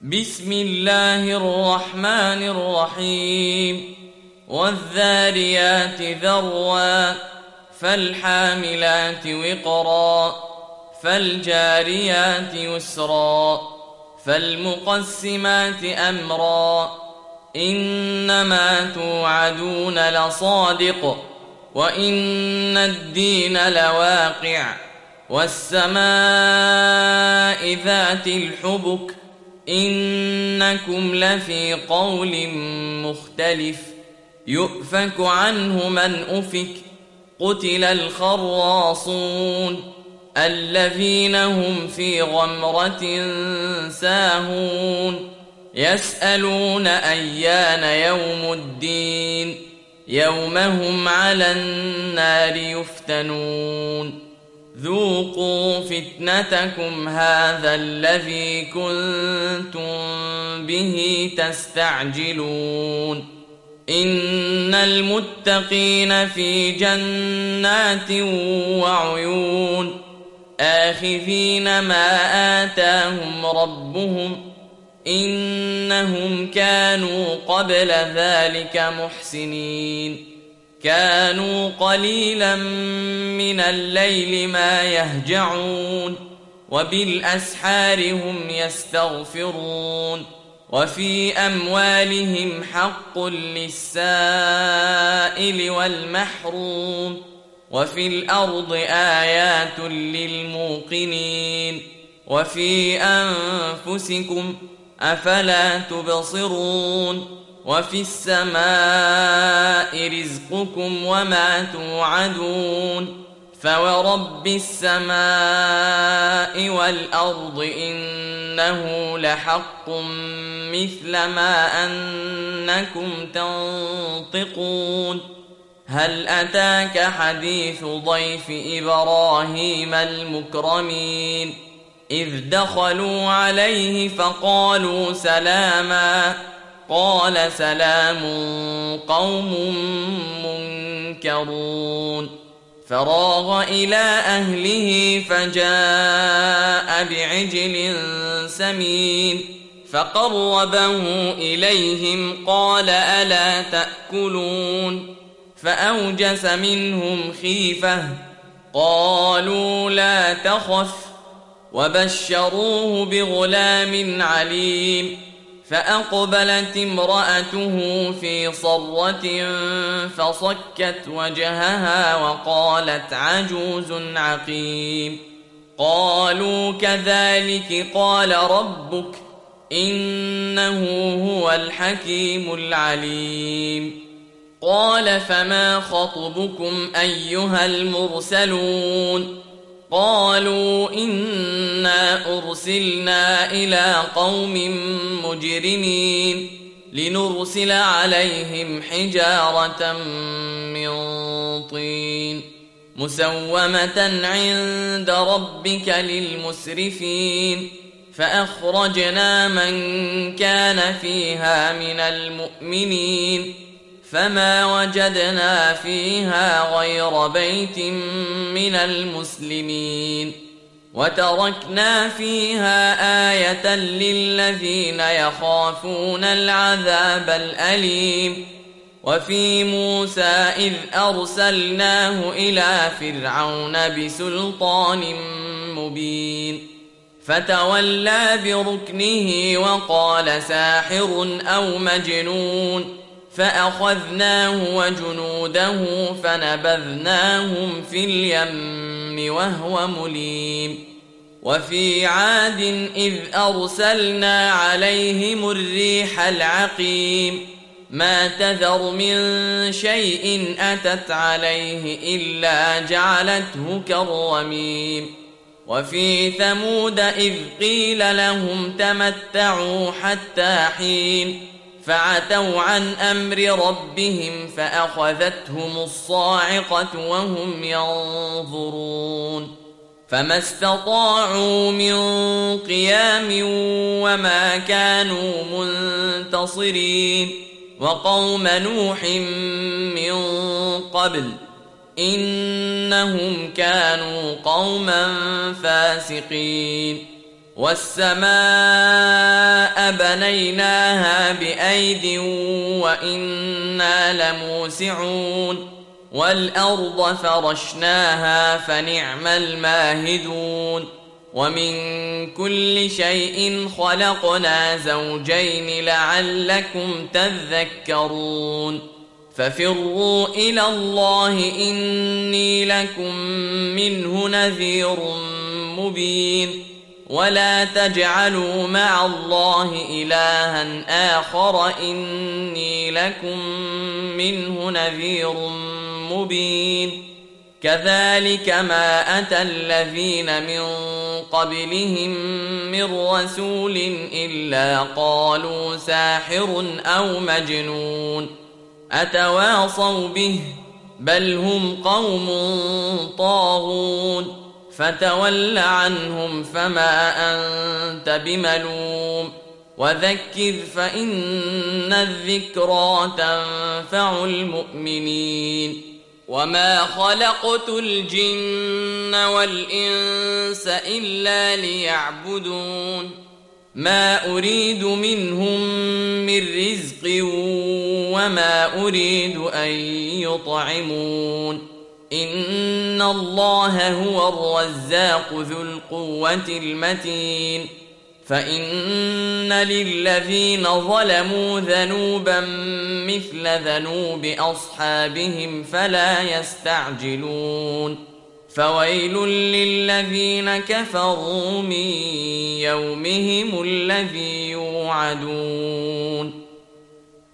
بسم الله الرحمن الرحيم والذاريات ذروا فالحاملات وقرا فالجاريات يسرا فالمقسمات أمرا إنما توعدون لصادق وإن الدين لواقع والسماء ذات الحبك إنكم لفي قول مختلف يؤفك عنه من أفك قتل الخراصون الذين هم في غمرة ساهون يسألون أيان يوم الدين يوم هم على النار يفتنون ذوقوا فتنتكم هذا الذي كنتم به تستعجلون إن المتقين في جنات وعيون آخذين ما آتاهم ربهم إنهم كانوا قبل ذلك محسنين كانوا قليلا من الليل ما يهجعون وبالأسحار هم يستغفرون وفي أموالهم حق للسائل والمحروم وفي الأرض آيات للموقنين وفي أنفسكم أفلا تبصرون وفي السماء رزقكم وما توعدون فورب السماء والأرض إنه لحق مثل ما أنكم تنطقون هل أتاك حديث ضيف إبراهيم المكرمين إذ دخلوا عليه فقالوا سلاما قال سلام قوم منكرون فراغ إلى أهله فجاء بعجل سمين فقربه إليهم قال ألا تأكلون فأوجس منهم خيفة قالوا لا تخف وبشروه بغلام عليم فأقبلت امرأته في صرة فصكت وجهها وقالت عجوز عقيم قالوا كذلك قال ربك إنه هو الحكيم العليم قال فما خطبكم أيها المرسلون قالوا إنا أرسلنا إلى قوم مجرمين لنرسل عليهم حجارة من طين مسومة عند ربك للمسرفين فأخرجنا من كان فيها من المؤمنين فما وجدنا فيها غير بيت من المسلمين وتركنا فيها آية للذين يخافون العذاب الأليم وفي موسى إذ أرسلناه إلى فرعون بسلطان مبين فتولى بركنه وقال ساحر أو مجنون فأخذناه وجنوده فنبذناهم في اليم وهو مليم وفي عاد إذ أرسلنا عليهم الريح العقيم ما تذر من شيء أتت عليه إلا جعلته كالرميم وفي ثمود إذ قيل لهم تمتعوا حتى حين فعتوا عن أمر ربهم فأخذتهم الصاعقة وهم ينظرون فما استطاعوا من قيام وما كانوا منتصرين وقوم نوح من قبل إنهم كانوا قوما فاسقين والسماء بنيناها بأيد وإنا لموسعون والأرض فرشناها فنعم الماهدون ومن كل شيء خلقنا زوجين لعلكم تذكرون ففروا إلى الله إني لكم منه نذير مبين ولا تجعلوا مع الله إلها آخر إني لكم منه نذير مبين كذلك ما أتى الذين من قبلهم من رسول إلا قالوا ساحر أو مجنون أتواصوا به بل هم قوم طاغون فتول عنهم فما أنت بملوم وذكر فإن الذكرى تنفع المؤمنين وما خلقت الجن والإنس إلا ليعبدون ما أريد منهم من رزق وما أريد أن يطعمون إن الله هو الرزاق ذو القوة المتين فإن للذين ظلموا ذنوبا مثل ذنوب أصحابهم فلا يستعجلون فويل للذين كفروا من يومهم الذي يوعدون